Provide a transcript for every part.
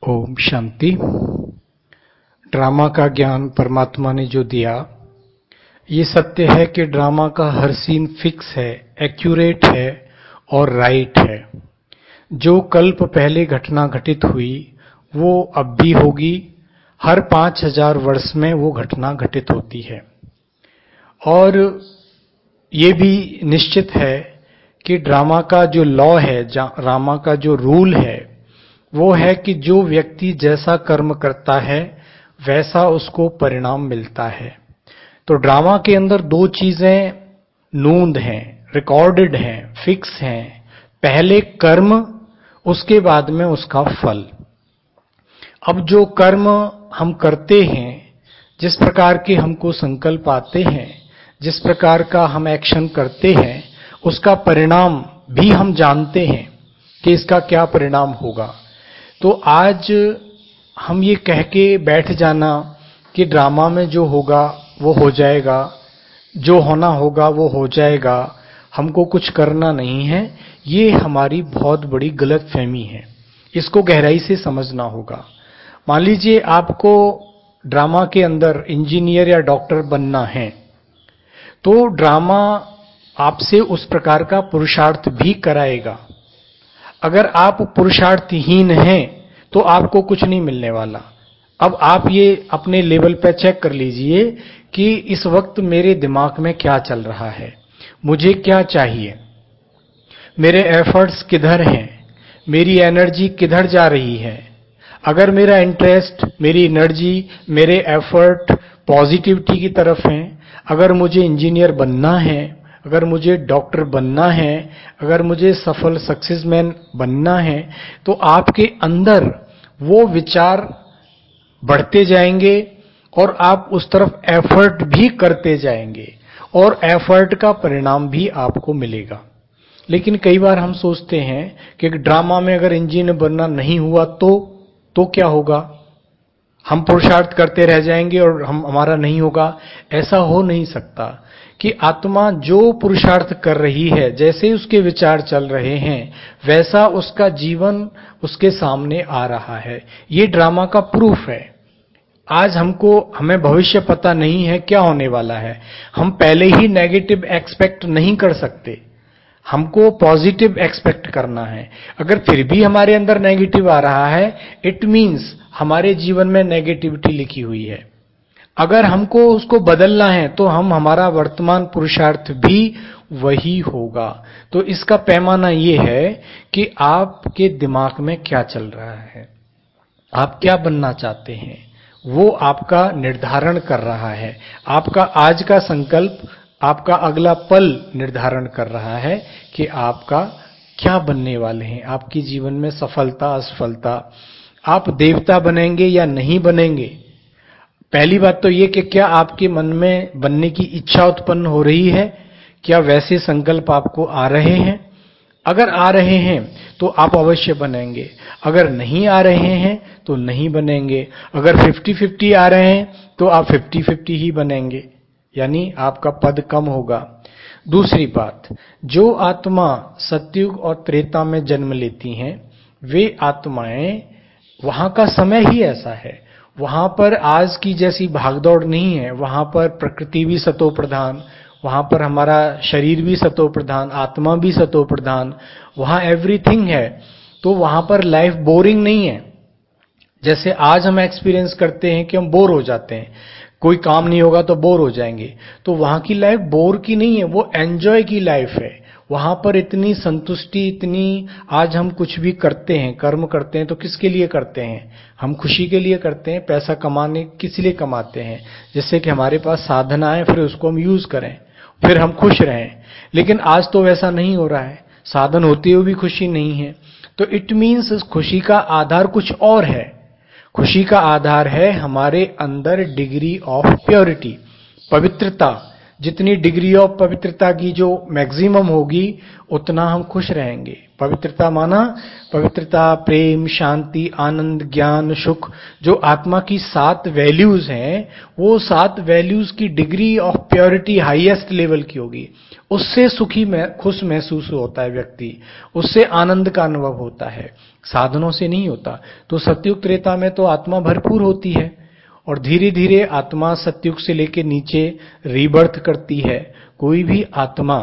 Om Shanti. Drama का ज्ञान परमात्मा ने जो दिया, ये सत्य है कि ड्रामा का हर सीन फिक्स है, एक्यूरेट है और राइट है। जो कल्प पहले घटना घटित हुई वो अब भी होगी। हर 5000 वर्ष में वो घटना घटित होती है। और ये भी निश्चित है कि ड्रामा का जो लॉ है, ड्रामा का जो रूल है, वो है कि जो व्यक्ति जैसा कर्म करता है वैसा उसको परिणाम मिलता है। तो ड्रामा के अंदर दो चीजें नूंद हैं, रिकॉर्डेड हैं, फिक्स हैं। पहले कर्म, उसके बाद में उसका फल। अब जो कर्म हम करते हैं, जिस प्रकार के हमको संकल्प आते हैं, जिस प्रकार का हम एक्शन करते हैं, उसका परिणाम भी हम जानते हैं कि इसका क्या परिणाम होगा। तो आज हम ये कह के बैठ जाना कि ड्रामा में जो होगा वो हो जाएगा, जो होना होगा वो हो जाएगा, हमको कुछ करना नहीं है, ये हमारी बहुत बड़ी गलतफहमी है। इसको गहराई से समझना होगा। मान लीजिए आपको ड्रामा के अंदर इंजीनियर या डॉक्टर बनना है, तो ड्रामा आपसे उस प्रकार का पुरुषार्थ भी कराएगा। अगर आप पुरुषार्थहीन हैं तो आपको कुछ नहीं मिलने वाला। अब आप ये अपने लेवल पे चेक कर लीजिए कि इस वक्त मेरे दिमाग में क्या चल रहा है, मुझे क्या चाहिए, मेरे एफर्ट्स किधर हैं, मेरी एनर्जी किधर जा रही है। अगर मेरा इंटरेस्ट, मेरी एनर्जी, मेरे एफर्ट पॉजिटिविटी की तरफ हैं, अगर मुझे इंजीनियर बनना है, अगर मुझे डॉक्टर बनना है, अगर मुझे सफल सक्सेसमैन बनना है, तो आपके अंदर वो विचार बढ़ते जाएंगे और आप उस तरफ एफर्ट भी करते जाएंगे और एफर्ट का परिणाम भी आपको मिलेगा। लेकिन कई बार हम सोचते हैं कि ड्रामा में अगर इंजीनियर बनना नहीं हुआ तो क्या होगा, हम पुरुषार्थ करते रह जाएंगे और हमारा नहीं होगा। ऐसा हो नहीं सकता कि आत्मा जो पुरुषार्थ कर रही है, जैसे उसके विचार चल रहे हैं, वैसा उसका जीवन उसके सामने आ रहा है। ये ड्रामा का प्रूफ है। आज हमें भविष्य पता नहीं है क्या होने वाला है। हम पहले ही नेगेटिव एक्सपेक्ट नहीं कर सकते, हमको पॉजिटिव एक्सपेक्ट करना है। अगर फिर भी हमारे अंदर नेगेटिव आ रहा है, इट मीन्स हमारे जीवन में नेगेटिविटी लिखी हुई है। अगर हमको उसको बदलना है तो हमारा वर्तमान पुरुषार्थ भी वही होगा। तो इसका पैमाना ये है कि आपके दिमाग में क्या चल रहा है, आप क्या बनना चाहते हैं, वो आपका निर्धारण कर रहा है। आपका आज का संकल्प आपका अगला पल निर्धारण कर रहा है कि आपका क्या बनने वाले हैं, आपकी जीवन में सफलता असफलता, आप देवता बनेंगे या नहीं बनेंगे। पहली बात तो ये कि क्या आपके मन में बनने की इच्छा उत्पन्न हो रही है, क्या वैसे संकल्प आपको आ रहे हैं। अगर आ रहे हैं तो आप अवश्य बनेंगे, अगर नहीं आ रहे हैं तो नहीं बनेंगे। अगर 50-50 आ रहे हैं तो आप 50-50 ही बनेंगे, यानी आपका पद कम होगा। दूसरी बात, जो आत्मा सतयुग और त्रेता में जन्म लेती हैं, वे आत्माएं, वहां का समय ही ऐसा है, वहां पर आज की जैसी भागदौड़ नहीं है। वहां पर प्रकृति भी सतो प्रधान, वहां पर हमारा शरीर भी सतो प्रधान, आत्मा भी सतो प्रधान, वहां एवरीथिंग है। तो वहां पर लाइफ बोरिंग नहीं है। जैसे आज हम एक्सपीरियंस करते हैं कि हम बोर हो जाते हैं, कोई काम नहीं होगा तो बोर हो जाएंगे। तो वहां की लाइफ बोर की नहीं है, वो एंजॉय की लाइफ है। वहां पर इतनी संतुष्टि, इतनी, आज हम कुछ भी करते हैं, कर्म करते हैं तो किसके लिए करते हैं, हम खुशी के लिए करते हैं। पैसा कमाने किस लिए कमाते हैं, जिससे कि हमारे पास साधन आए, फिर उसको हम यूज करें, फिर हम खुश रहें। लेकिन आज तो वैसा नहीं हो रहा है, साधन होते हुए भी खुशी नहीं है। तो इट मीन्स उस खुशी का आधार कुछ और है। खुशी का आधार है हमारे अंदर डिग्री ऑफ प्योरिटी, पवित्रता। जितनी डिग्री ऑफ पवित्रता की जो मैक्सिमम होगी, उतना हम खुश रहेंगे। पवित्रता माना पवित्रता, प्रेम, शांति, आनंद, ज्ञान, सुख, जो आत्मा की 7 वैल्यूज हैं, वो 7 वैल्यूज की degree of purity highest level की होगी। उससे सुखी खुश महसूस होता है व्यक्ति, उससे आनंद का अनुभव होता है। साधनों से नहीं होता। तो सतयुग त्रेता में तो आत्मा भरपूर होती है और धीरे धीरे आत्मा सतयुग से लेकर नीचे रीबर्थ करती है। कोई भी आत्मा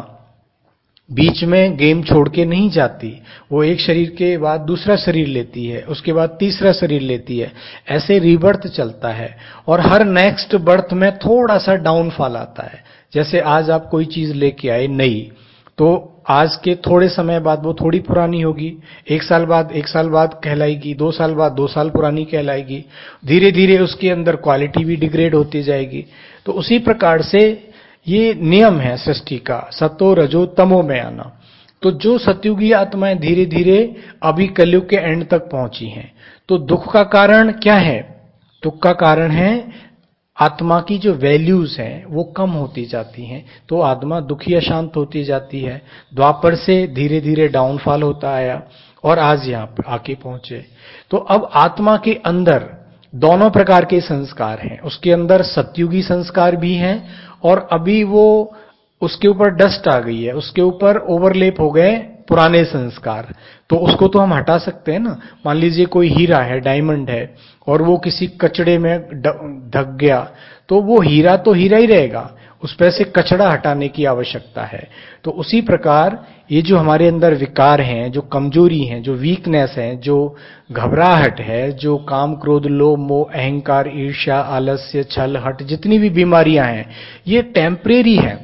बीच में गेम छोड़ के नहीं जाती। वो एक शरीर के बाद दूसरा शरीर लेती है, उसके बाद तीसरा शरीर लेती है, ऐसे रीबर्थ चलता है। और हर नेक्स्ट बर्थ में थोड़ा सा डाउनफॉल आता है। जैसे आज आप कोई चीज लेके आए नई, तो आज के थोड़े समय बाद वो थोड़ी पुरानी होगी, एक साल बाद कहलाएगी, 2 साल बाद 2 साल पुरानी कहलाएगी। धीरे धीरे उसके अंदर क्वालिटी भी डिग्रेड होती जाएगी। तो उसी प्रकार से ये नियम है सृष्टि का, सतो रजो तमो में आना। तो जो सतयुगी आत्माएं धीरे धीरे अभी कलयुग के एंड तक पहुंची हैं, तो दुख का कारण क्या है? दुख का कारण है आत्मा की जो वैल्यूज हैं वो कम होती जाती हैं, तो आत्मा दुखी अशांत होती जाती है। द्वापर से धीरे धीरे डाउनफॉल होता आया और आज यहां पर आके पहुंचे। तो अब आत्मा के अंदर दोनों प्रकार के संस्कार हैं। उसके अंदर सतयुगी संस्कार भी हैं और अभी वो उसके ऊपर डस्ट आ गई है, उसके ऊपर ओवरलेप हो गए पुराने संस्कार। तो उसको तो हम हटा सकते हैं ना। मान लीजिए कोई हीरा है, डायमंड है, और वो किसी कचड़े में ढक गया, तो वो हीरा तो हीरा ही रहेगा, उस पर से कचड़ा हटाने की आवश्यकता है। तो उसी प्रकार ये जो हमारे अंदर विकार हैं, जो कमजोरी हैं, जो वीकनेस है, जो घबराहट है, जो काम क्रोध लोभ मोह अहंकार ईर्ष्या आलस्य छल हट, जितनी भी बीमारियां हैं, ये टेम्परेरी है।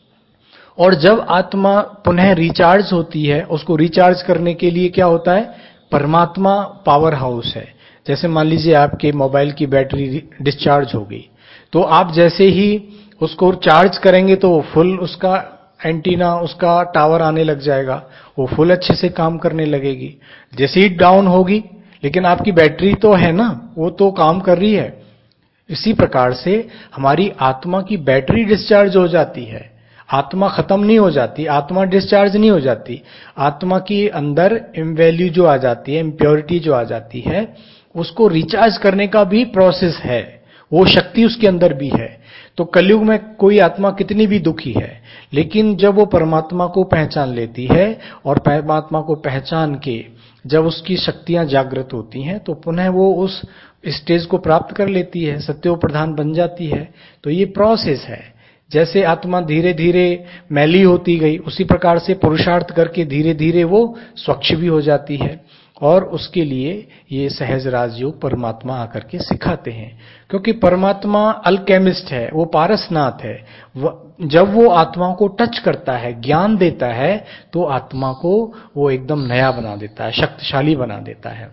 और जब आत्मा पुनः रिचार्ज होती है, उसको रिचार्ज करने के लिए क्या होता है? परमात्मा पावर हाउस है। जैसे मान लीजिए आपके मोबाइल की बैटरी डिस्चार्ज हो गई, तो आप जैसे ही उसको चार्ज करेंगे तो फुल उसका एंटीना, उसका टावर आने लग जाएगा, वो फुल अच्छे से काम करने लगेगी। जैसे ही डाउन होगी, लेकिन आपकी बैटरी तो है ना, वो तो काम कर रही है। इसी प्रकार से हमारी आत्मा की बैटरी डिस्चार्ज हो जाती है। आत्मा खत्म नहीं हो जाती, आत्मा डिस्चार्ज नहीं हो जाती। आत्मा की अंदर इमवैल्यू जो आ जाती है, इम्प्योरिटी जो आ जाती है, उसको रिचार्ज करने का भी प्रोसेस है, वो शक्ति उसके अंदर भी है। तो कलयुग में कोई आत्मा कितनी भी दुखी है, लेकिन जब वो परमात्मा को पहचान लेती है और परमात्मा को पहचान के जब उसकी शक्तियां जागृत होती हैं, तो पुनः वो उस स्टेज को प्राप्त कर लेती है, सत्यो प्रधान बन जाती है। तो ये प्रोसेस है। जैसे आत्मा धीरे धीरे मैली होती गई, उसी प्रकार से पुरुषार्थ करके धीरे धीरे वो स्वच्छ भी हो जाती है। और उसके लिए ये सहज राजयोग परमात्मा आकर के सिखाते हैं, क्योंकि परमात्मा अल्केमिस्ट है, वो पारसनाथ है। जब वो आत्माओं को टच करता है, ज्ञान देता है, तो आत्मा को वो एकदम नया बना देता है, शक्तिशाली बना देता है।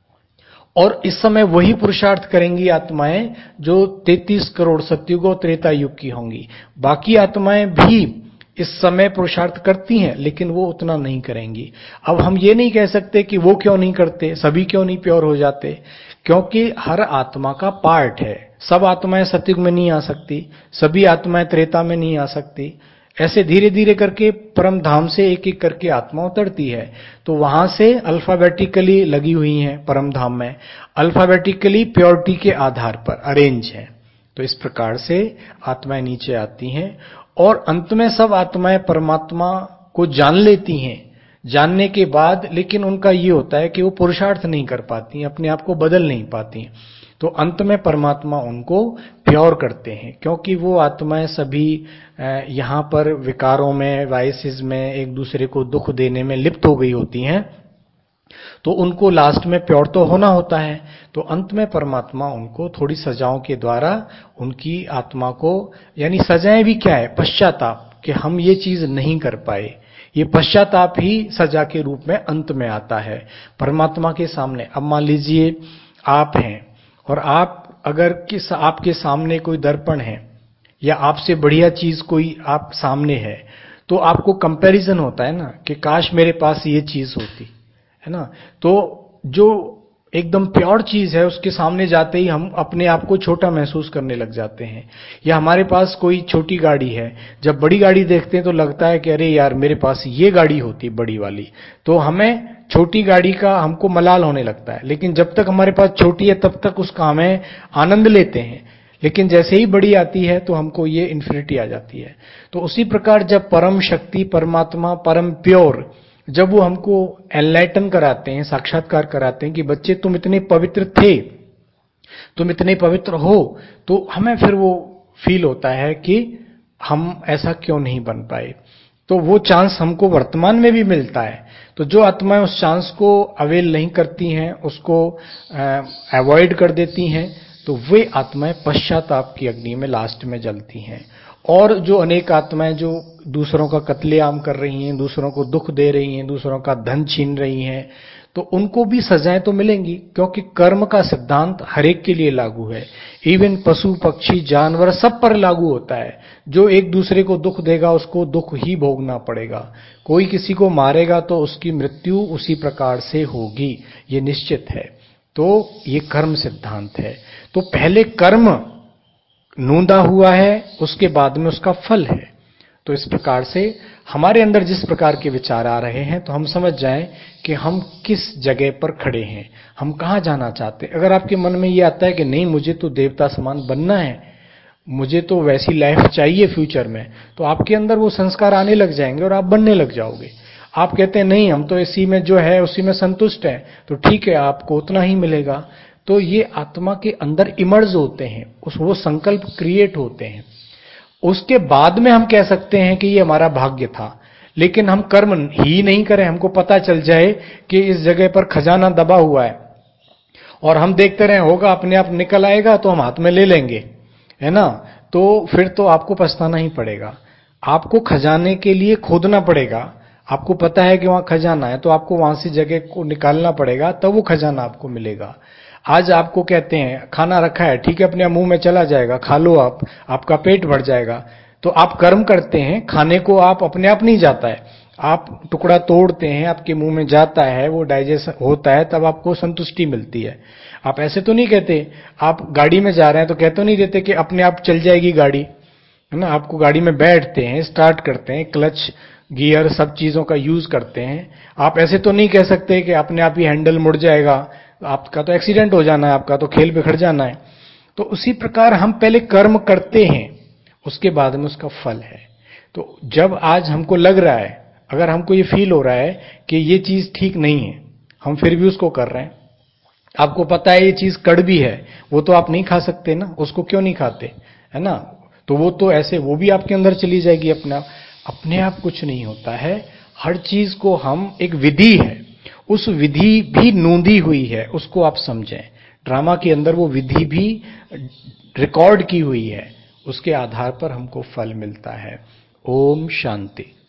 और इस समय वही पुरुषार्थ करेंगी आत्माएं जो 33 करोड़ सतयुग त्रेता युग की होंगी। बाकी आत्माएं भी इस समय पुरुषार्थ करती हैं, लेकिन वो उतना नहीं करेंगी। अब हम ये नहीं कह सकते कि वो क्यों नहीं करते, सभी क्यों नहीं प्योर हो जाते, क्योंकि हर आत्मा का पार्ट है। सब आत्माएं सतयुग में नहीं आ सकती, सभी आत्माएं त्रेता में नहीं आ सकती। ऐसे धीरे धीरे करके परम धाम से एक एक करके आत्मा उतरती है। तो वहां से अल्फाबेटिकली लगी हुई हैं परम धाम में, अल्फाबेटिकली प्योरिटी के आधार पर अरेंज है। तो इस प्रकार से आत्माएं नीचे आती हैं और अंत में सब आत्माएं परमात्मा को जान लेती हैं। जानने के बाद लेकिन उनका ये होता है कि वो पुरुषार्थ नहीं कर पाती, अपने आप को बदल नहीं पाती। तो अंत में परमात्मा उनको प्योर करते हैं, क्योंकि वो आत्माएं सभी यहाँ पर विकारों में, वाइसेस में, एक दूसरे को दुख देने में लिप्त हो गई होती हैं। तो उनको लास्ट में प्योर तो होना होता है। तो अंत में परमात्मा उनको थोड़ी सजाओं के द्वारा उनकी आत्मा को, यानी सजाएं भी क्या है? पश्चाताप, कि हम ये चीज नहीं कर पाए। ये पश्चाताप ही सजा के रूप में अंत में आता है परमात्मा के सामने। अब मान लीजिए आप हैं और आप अगर आपके सामने कोई दर्पण है या आपसे बढ़िया चीज कोई आप सामने है, तो आपको कंपैरिजन होता है ना कि काश मेरे पास ये चीज होती, है ना। तो जो एकदम प्योर चीज है उसके सामने जाते ही हम अपने आप को छोटा महसूस करने लग जाते हैं। या हमारे पास कोई छोटी गाड़ी है, जब बड़ी गाड़ी देखते हैं तो लगता है कि अरे यार मेरे पास ये गाड़ी होती बड़ी वाली, तो हमें छोटी गाड़ी का हमको मलाल होने लगता है। लेकिन जब तक हमारे पास छोटी है तब तक उसका हमें आनंद लेते हैं, लेकिन जैसे ही बड़ी आती है तो हमको ये इन्फिनिटी आ जाती है। तो उसी प्रकार जब परम शक्ति परमात्मा परम प्योर जब वो हमको एनलाइटन कराते हैं, साक्षात्कार कराते हैं कि बच्चे तुम इतने पवित्र थे, तुम इतने पवित्र हो, तो हमें फिर वो फील होता है कि हम ऐसा क्यों नहीं बन पाए। तो वो चांस हमको वर्तमान में भी मिलता है। तो जो आत्माएं उस चांस को अवेल नहीं करती हैं, उसको अवॉइड कर देती हैं, तो वे आत्माएं पश्चाताप की अग्नि में लास्ट में जलती हैं। और जो अनेक आत्माएं जो दूसरों का कत्लेआम कर रही हैं, दूसरों को दुख दे रही हैं, दूसरों का धन छीन रही हैं, तो उनको भी सजाएं तो मिलेंगी, क्योंकि कर्म का सिद्धांत हर एक के लिए लागू है। इवन पशु पक्षी जानवर सब पर लागू होता है। जो एक दूसरे को दुख देगा उसको दुख ही भोगना पड़ेगा। कोई किसी को मारेगा तो उसकी मृत्यु उसी प्रकार से होगी, ये निश्चित है। तो ये कर्म सिद्धांत है। तो पहले कर्म नूंदा हुआ है, उसके बाद में उसका फल है। तो इस प्रकार से हमारे अंदर जिस प्रकार के विचार आ रहे हैं, तो हम समझ जाएं कि हम किस जगह पर खड़े हैं, हम कहां जाना चाहते हैं। अगर आपके मन में ये आता है कि नहीं मुझे तो देवता समान बनना है, मुझे तो वैसी लाइफ चाहिए फ्यूचर में, तो आपके अंदर वो संस्कार आने लग जाएंगे और आप बनने लग जाओगे। आप कहते हैं नहीं हम तो इसी में जो है उसी में संतुष्ट हैं, तो ठीक है आपको उतना ही मिलेगा। तो ये आत्मा के अंदर इमर्ज होते हैं, वो संकल्प क्रिएट होते हैं। उसके बाद में हम कह सकते हैं कि ये हमारा भाग्य था। लेकिन हम कर्म ही नहीं करें, हमको पता चल जाए कि इस जगह पर खजाना दबा हुआ है और हम देखते रहे होगा अपने आप निकल आएगा तो हम हाथ में ले लेंगे, है ना, तो फिर तो आपको पछताना ही पड़ेगा। आपको खजाने के लिए खोदना पड़ेगा। आपको पता है कि वहां खजाना है, तो आपको वहां से जगह को निकालना पड़ेगा, तब वो खजाना आपको मिलेगा। आज आपको कहते हैं खाना रखा है, ठीक है अपने मुंह में चला जाएगा, खा लो आप, आपका पेट भर जाएगा। तो आप कर्म करते हैं, खाने को आप अपने आप नहीं जाता है, आप टुकड़ा तोड़ते हैं, आपके मुंह में जाता है, वो डाइजेस्ट होता है, तब आपको संतुष्टि मिलती है। आप ऐसे तो नहीं कहते, आप गाड़ी में जा रहे हैं तो कहते नहीं देते कि अपने आप चल जाएगी गाड़ी, है ना। आपको गाड़ी में बैठते हैं, स्टार्ट करते हैं, क्लच गियर सब चीजों का यूज करते हैं। आप ऐसे तो नहीं कह सकते कि अपने आप ही हैंडल मुड़ जाएगा, आपका तो एक्सीडेंट हो जाना है, आपका तो खेल बिखर जाना है। तो उसी प्रकार हम पहले कर्म करते हैं, उसके बाद में उसका फल है। तो जब आज हमको लग रहा है, अगर हमको ये फील हो रहा है कि ये चीज ठीक नहीं है, हम फिर भी उसको कर रहे हैं, आपको पता है ये चीज कड़वी है, वो तो आप नहीं खा सकते ना, उसको क्यों नहीं खाते, है ना। तो वो तो ऐसे वो भी आपके अंदर चली जाएगी अपने आप। अपने आप कुछ नहीं होता है, हर चीज को हम एक विधि है, उस विधि भी नूंदी हुई है, उसको आप समझें। ड्रामा के अंदर वो विधि भी रिकॉर्ड की हुई है, उसके आधार पर हमको फल मिलता है। ओम शांति।